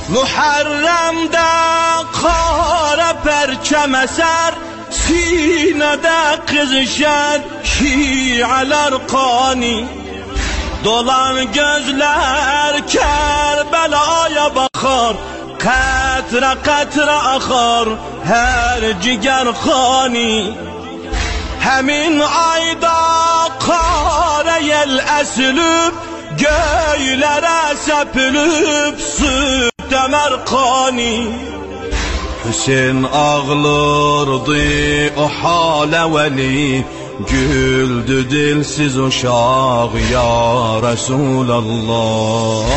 Muharrem'de kara perçem eser, sinede kızışar şialar kani. Dolan gözler Kerbela'ya bakar, katre katre akar her ciger khani. Hemin ayda kara yel esilip, göylere sepilip süt emer kani. Hüseyin ağlardı o hale veli, güldü dilsiz uşaq ya Resulallah.